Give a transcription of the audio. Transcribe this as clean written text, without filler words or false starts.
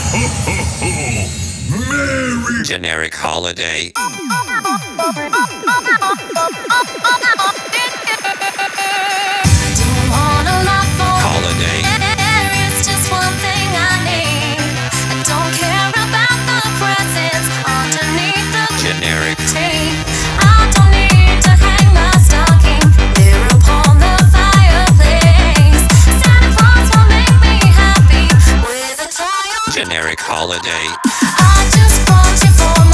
Merry Generic holiday. Don't want a lot for Holiday. it's just one thing I need. I don't care about the presents underneath the Generic. tree. I don't need to hang my stocking there upon the fireplace. Santa Claus will make me happy with a toy. Generic holiday. I just want you for